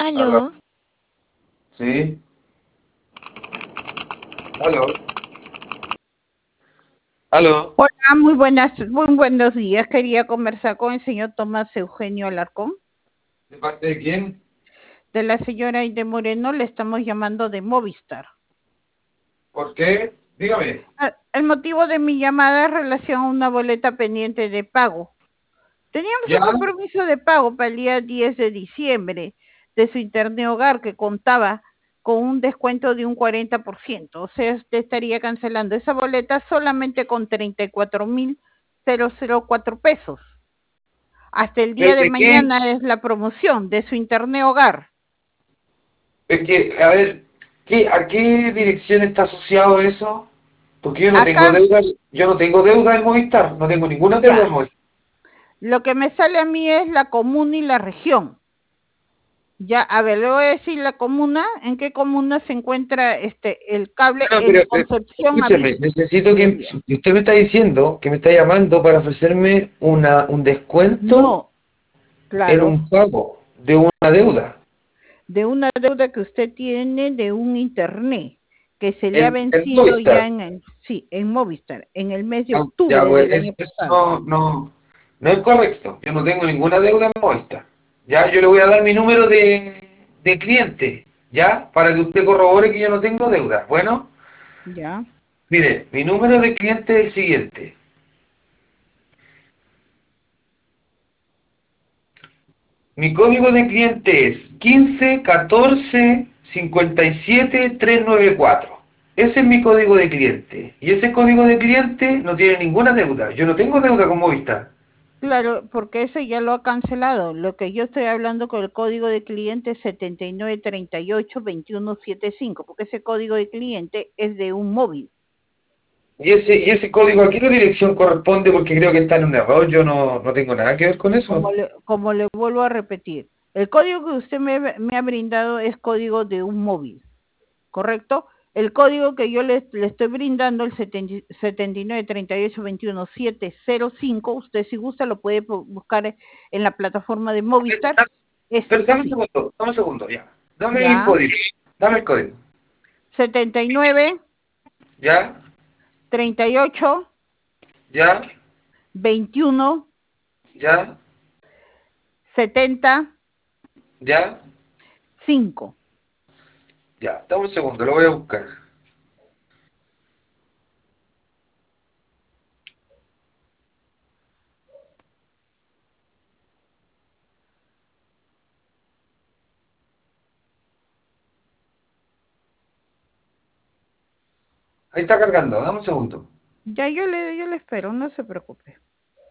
Aló. Aló, Sí. Aló. Aló. hola, muy buenos días. Quería conversar con el señor Tomás Eugenio Alarcón. ¿De parte de quién? De la señora Aide Moreno, le estamos llamando de Movistar. ¿Por qué? Dígame. El motivo de mi llamada es relación a una boleta pendiente de pago. Teníamos ¿Ya? un compromiso de pago para el día 10 de diciembre de su internet hogar que contaba con un descuento de un 40%. O sea, usted estaría cancelando esa boleta solamente con 34.004 pesos. Hasta el día de ¿De qué? mañana es la promoción de su internet hogar. Es que, a ver, ¿a qué dirección está asociado eso? Porque Acá, yo no tengo deuda en Movistar, no tengo ninguna deuda en ya, Movistar. lo que me sale a mí es la comuna y la región. Ya, a ver, le voy a decir la comuna, en qué comuna se encuentra el cable No, en pero Concepción escúcheme, Avillo. necesito Bien, que, bien. si usted me está diciendo que me está llamando para ofrecerme un descuento No, en claro, un pago de una deuda. de una deuda que usted tiene de un internet que se le ha En vencido ya Movistar. sí, en Movistar, en el mes de Ah, ya, octubre pues del año eso pasado. no es correcto. Yo no tengo ninguna deuda en Movistar. Ya, yo le voy a dar mi número de cliente, ya, para que usted corrobore que yo no tengo deuda. Bueno, Ya, mire, mi número de cliente es el siguiente. Mi código de cliente es 15 14 57 394. Ese es mi código de cliente. Y ese código de cliente no tiene ninguna deuda. Yo no tengo deuda con Movistar. claro, porque ese ya lo ha cancelado. Lo que yo estoy hablando con el código de cliente es 79382175, porque ese código de cliente es de un móvil. Y ese código, ¿a qué dirección corresponde? Porque creo que está en un error. Yo no tengo nada que ver con eso. Como le vuelvo a repetir, el código que usted me ha brindado es código de un móvil, ¿correcto? El código que yo le estoy brindando, el 79382175, usted si gusta lo puede buscar en la plataforma de Movistar. Es Pero sí, dame un segundo, ya. Dame el ya, código. Dame el código. 79 ¿Ya? 38 ¿Ya? 21 ¿Ya? 70 ¿Ya? 5. Ya. Dame un segundo, lo voy a buscar. Ahí está cargando, dame un segundo. Ya yo le espero, no se preocupe.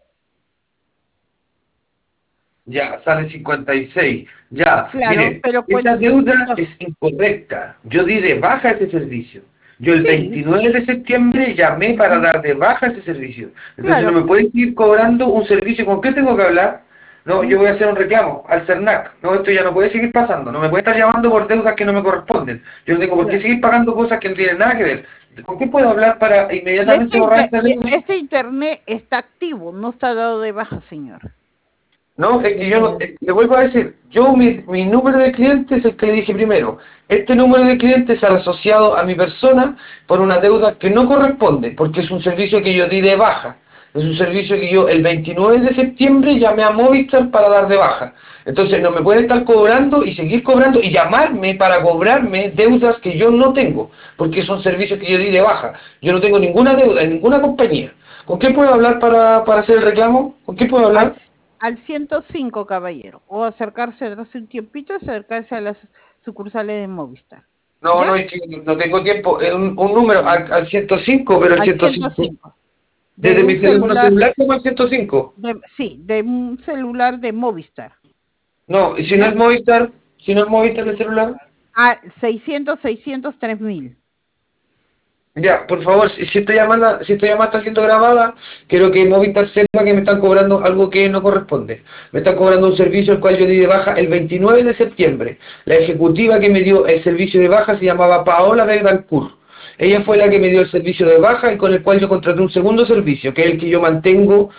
Ya, sale 56. Ya, Claro, mire, pero esa cuenta, deuda no, es incorrecta. Yo di de baja ese servicio. Yo el sí, 29 de septiembre llamé para dar de baja ese servicio. Entonces no claro, me pueden seguir cobrando un servicio. ¿Con qué tengo que hablar? No, yo mm, voy a hacer un reclamo al CERNAC. No, esto ya no puede seguir pasando. No me puede estar llamando por deudas que no me corresponden. Yo no tengo por qué claro. seguir pagando cosas que no tienen nada que ver. ¿Con qué puedo hablar para Y inmediatamente borrar esta deuda? este internet está activo, no está dado de baja, señor. No, es que yo no, le vuelvo a decir, mi número de cliente es el que le dije primero. Este número de cliente es asociado a mi persona por una deuda que no corresponde, porque es un servicio que yo di de baja. Es un servicio que yo el 29 de septiembre llamé a Movistar para dar de baja. Entonces no me puede estar cobrando y seguir cobrando y llamarme para cobrarme deudas que yo no tengo, porque son servicios que yo di de baja. Yo no tengo ninguna deuda en ninguna compañía. ¿Con qué puedo hablar para hacer el reclamo? ¿Con qué puedo Al, hablar? al 105, caballero. O acercarse hace un tiempito, acercarse a las sucursales de Movistar. No, ¿Ya? no, es que no tengo tiempo. Un número al 105, pero el Al 105. 105. De Desde un mi teléfono celular, celular tengo el 105. sí, de un celular de Movistar. No, y si no ¿Ya? es Movistar, si no es Movistar el celular, A 600 ya, por favor, si esta llamada está siendo grabada, quiero que Movistar sepa que me están cobrando algo que no corresponde. Me están cobrando un servicio el cual yo di de baja el 29 de septiembre. La ejecutiva que me dio el servicio de baja se llamaba Paola Belgancourt. Ella fue la que me dio el servicio de baja y con el cual yo contraté un segundo servicio, que es el que yo mantengo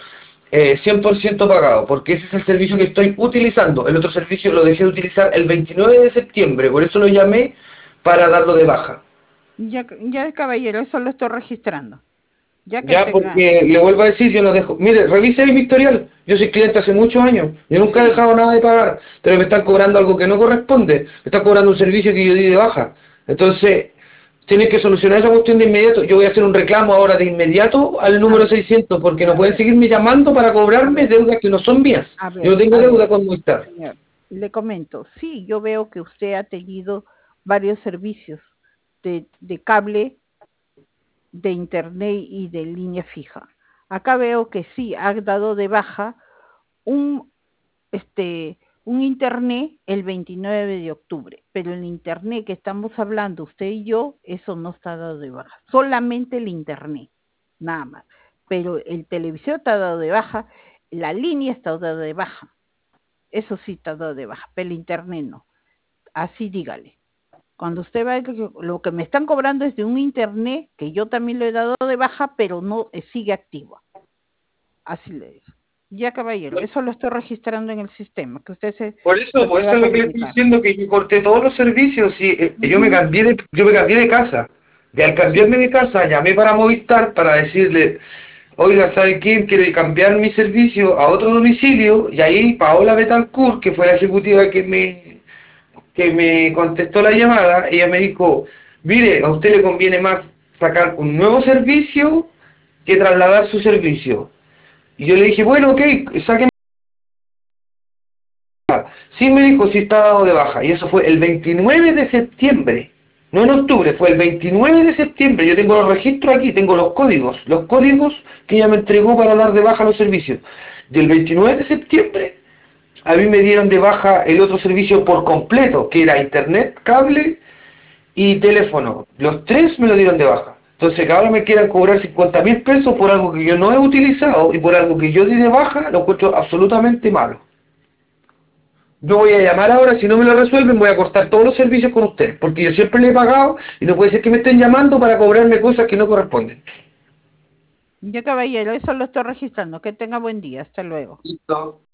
100% pagado, porque ese es el servicio que estoy utilizando. El otro servicio lo dejé de utilizar el 29 de septiembre, por eso lo llamé para darlo de baja. Ya, ya caballero, eso lo estoy registrando. Ya que Ya, tenga, porque le vuelvo a decir, yo no dejo. Mire, revise mi historial. Yo soy cliente hace muchos años. Yo nunca he sí, dejado nada de pagar, pero me están cobrando algo que no corresponde. Me están cobrando un servicio que yo di de baja. Entonces, tienen que solucionar esa cuestión de inmediato. Yo voy a hacer un reclamo ahora de inmediato al a número ver, 600 porque no a pueden ver, seguirme llamando para a cobrarme ver, deudas que no son mías. a Yo no ver, tengo a ver, deuda con Movistar. señor, le comento, sí, yo veo que usted ha tenido varios servicios de cable, de internet y de línea fija. Acá veo que sí, ha dado de baja un, un internet el 29 de octubre, pero el internet que estamos hablando usted y yo, eso no está dado de baja, solamente el internet, nada más. Pero el televisor está dado de baja, la línea está dada de baja, eso sí está dado de baja, pero el internet no. Así dígale. Cuando usted va, lo que me están cobrando es de un internet que yo también lo he dado de baja, pero no sigue activo. Así le digo. Ya, caballero, eso lo estoy registrando en el sistema, que usted se Por pueda eso es lo que le estoy comunicar. diciendo, que yo corté todos los servicios y Ujú. yo me cambié de casa. Y al Sí, cambiarme de casa llamé para Movistar para decirle, oiga, ¿sabe quién? Quiere cambiar mi servicio a otro domicilio. Y ahí Paola Betancourt, que fue la ejecutiva que me contestó la llamada, ella me dijo, mire, a usted le conviene más sacar un nuevo servicio que trasladar su servicio. Y yo le dije, bueno, ok, saquen. Sí, me dijo, sí está dado de baja. Y eso fue el 29 de septiembre. No en octubre, fue el 29 de septiembre. Yo tengo los registros aquí, tengo los códigos que ella me entregó para dar de baja los servicios. Y el 29 de septiembre a mí me dieron de baja el otro servicio por completo, que era internet, cable y teléfono. Los tres me lo dieron de baja. Entonces que ahora me quieran cobrar 50.000 pesos por algo que yo no he utilizado y por algo que yo di de baja, lo encuentro absolutamente malo. Yo voy a llamar ahora, si no me lo resuelven, voy a cortar todos los servicios con ustedes, porque yo siempre le he pagado y no puede ser que me estén llamando para cobrarme cosas que no corresponden. ya, caballero, eso lo estoy registrando. Que tenga buen día. Hasta luego. Listo.